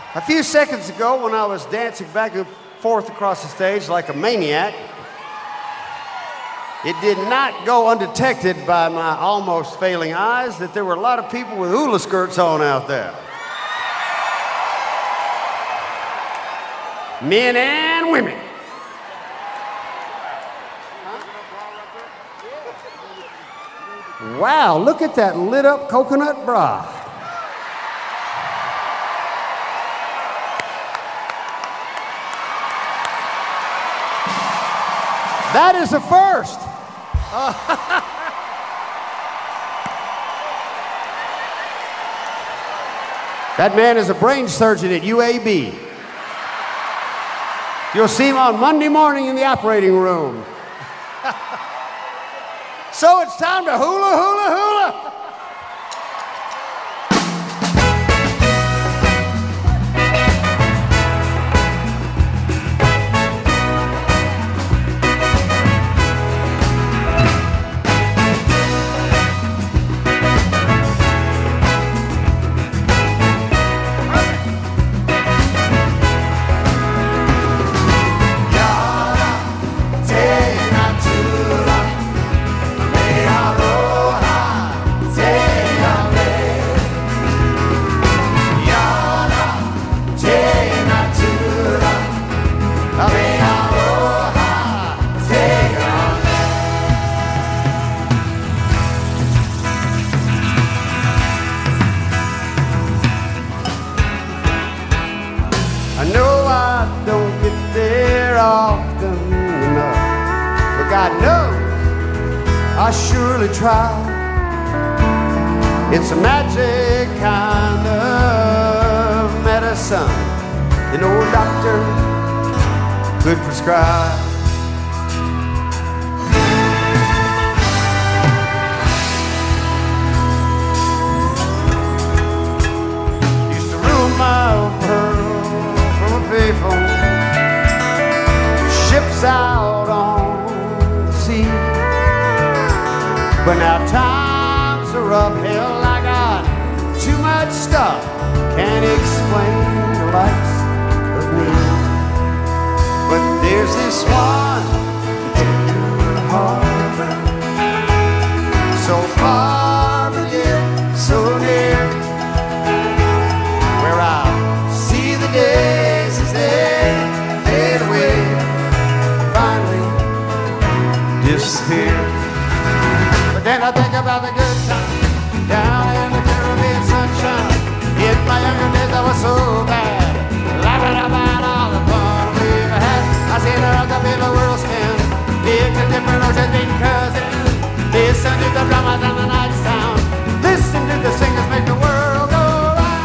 A few seconds ago, when I was dancing back and forth across the stage like a maniac, it did not go undetected by my almost failing eyes that there were a lot of people with hula skirts on out there. Men and women. Wow, look at that lit up coconut bra. That is a first. That man is a brain surgeon at UAB. You'll see him on Monday morning in the operating room. So it's time to hula, hula, hula. I know I don't get there often enough, but God knows I surely try. It's a magic kind of medicine that no doctor could prescribe. Used to rule my world payphone, ships out on the sea. But now times are rough, hell, I got too much stuff, can't explain the likes of me. But there's this one particular harbor, so far but yet so near, where I see the days as they fade away, finally disappear. But then I think about the good times down in the Caribbean sunshine. In my younger days I was so bad, laughing about all the fun we've had. I seen the middle world spin, it's a different ocean being cousins. Listen to the drummers and the night sound, listen to the singers make the world go round.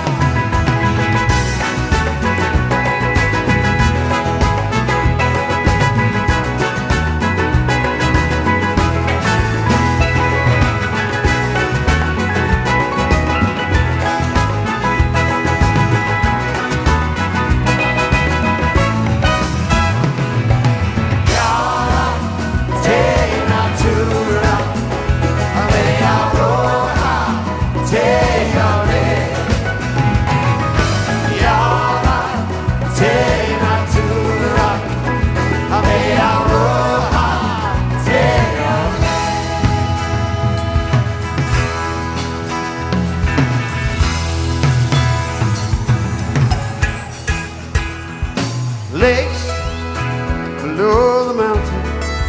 Lakes below the mountain,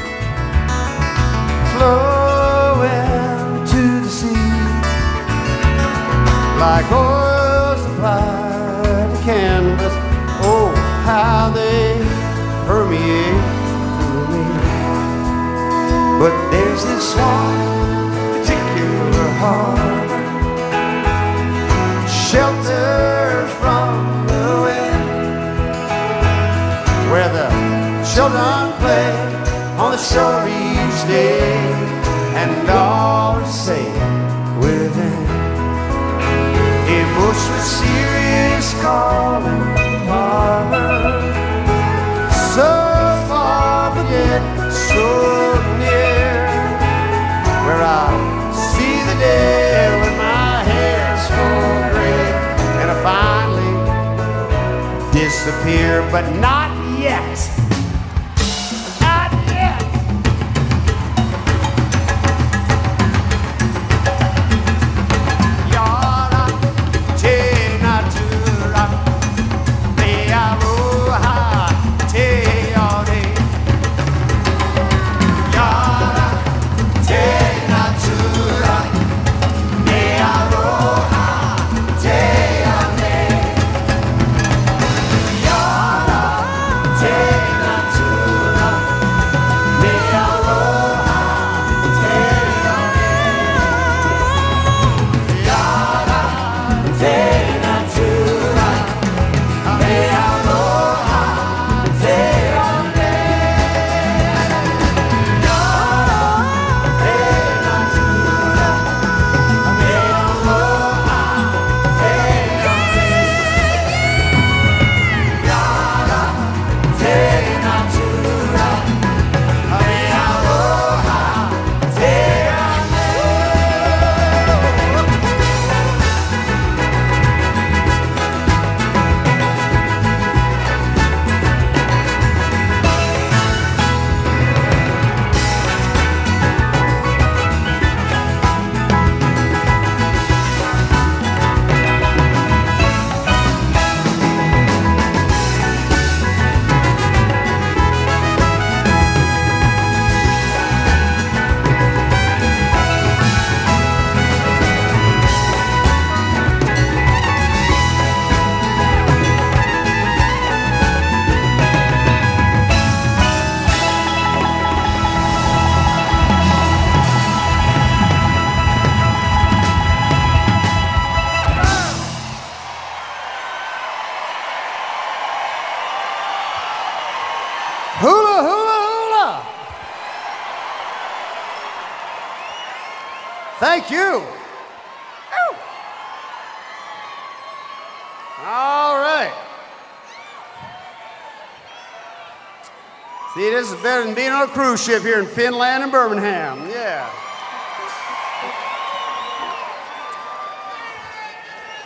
flowing to the sea, like oil supplied to canvas. Oh, how they permeate through me. But there's this one particular harbor, sheltered from the wind, where the children play on the shore each day, and always say within a most mysterious calling harbor, so far but yet so near, where I see the day when my hair's full gray and I finally disappear, but not yet. Not yet. Yara, te natura, me aloha, te ore. Yara, te natura, me aloha, te ore. Yara, te natura, me aloha, te ore. Yara, te natura, me aloha, te ore. Hula, hula, hula. Thank you. All right. See, this is better than being on a cruise ship here in Finland and Birmingham. Yeah.